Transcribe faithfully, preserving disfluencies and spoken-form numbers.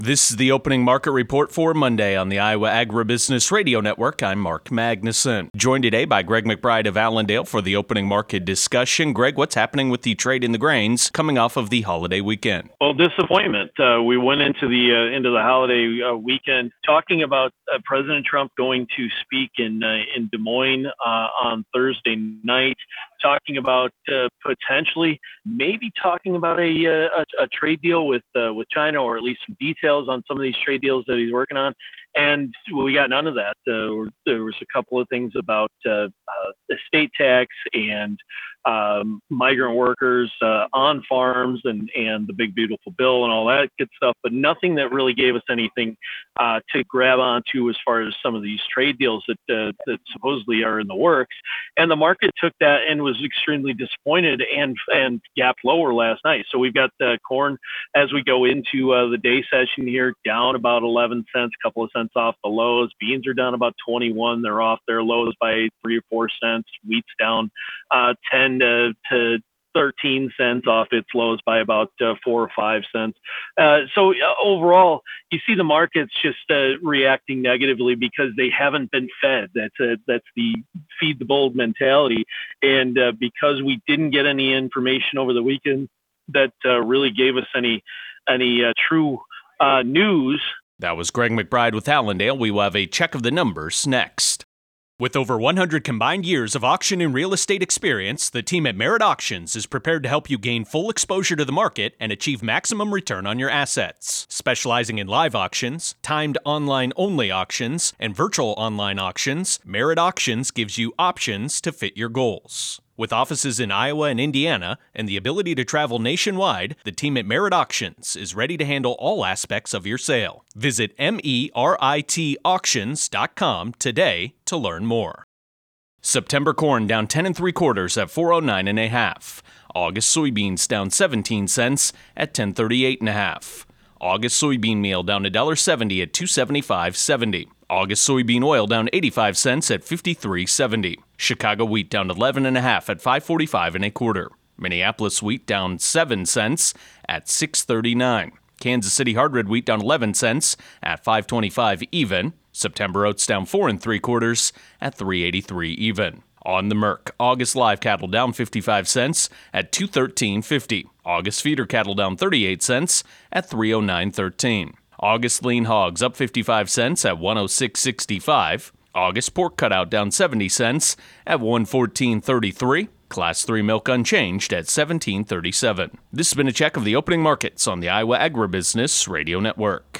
This is the opening market report for Monday on the Iowa Agribusiness Radio Network. I'm Mark Magnuson. Joined today by Greg McBride of Allendale for the opening market discussion. Greg, what's happening with the trade in the grains coming off of the holiday weekend? Well, disappointment. Uh, we went into the uh, into the holiday uh, weekend talking about uh, President Trump going to speak in uh, in Des Moines uh, on Thursday night, talking about uh, potentially maybe talking about a a, a trade deal with uh, with China, or at least some details on some of these trade deals that he's working on. And we got none of that. Uh, there was a couple of things about uh, uh, estate tax and um, migrant workers uh, on farms and, and the big beautiful bill and all that good stuff, but nothing that really gave us anything uh, to grab onto as far as some of these trade deals that uh, that supposedly are in the works. And the market took that and was extremely disappointed and and gapped lower last night. So we've got uh, corn as we go into uh, the day session here, down about eleven cents, a couple of cents off the lows. Beans are down about twenty-one. They're off their lows by three or four cents. Wheat's down uh, ten to, to thirteen cents off its lows by about uh, four or five cents. Uh, so uh, overall, you see the markets just uh, reacting negatively because they haven't been fed. That's a, that's the feed the bold mentality. And uh, because we didn't get any information over the weekend that uh, really gave us any any uh, true uh, news. That was Greg McBride with Allendale. We will have a check of the numbers next. With over one hundred combined years of auction and real estate experience, the team at Merit Auctions is prepared to help you gain full exposure to the market and achieve maximum return on your assets. Specializing in live auctions, timed online-only auctions, and virtual online auctions, Merit Auctions gives you options to fit your goals. With offices in Iowa and Indiana and the ability to travel nationwide, the team at Merit Auctions is ready to handle all aspects of your sale. Visit merit auctions dot com today to learn more. September corn down ten and three quarters at four oh nine and a half. August soybeans down seventeen cents at ten thirty-eight and a half. August soybean meal down one dollar seventy at two seventy-five seventy. August soybean oil down eighty-five cents at fifty-three seventy. Chicago wheat down eleven and a half at five forty-five and a quarter. Minneapolis wheat down seven cents at six thirty-nine. Kansas City hard red wheat down eleven cents at five twenty-five even. September oats down four and three quarters at three eighty-three even. On the Merc, August live cattle down fifty-five cents at two thirteen fifty. August feeder cattle down thirty-eight cents at three oh nine thirteen. August lean hogs up fifty-five cents at one oh six sixty-five. August pork cutout down seventy cents at one fourteen thirty-three. Class three milk unchanged at seventeen thirty-seven. This has been a check of the opening markets on the Iowa Agribusiness Radio Network.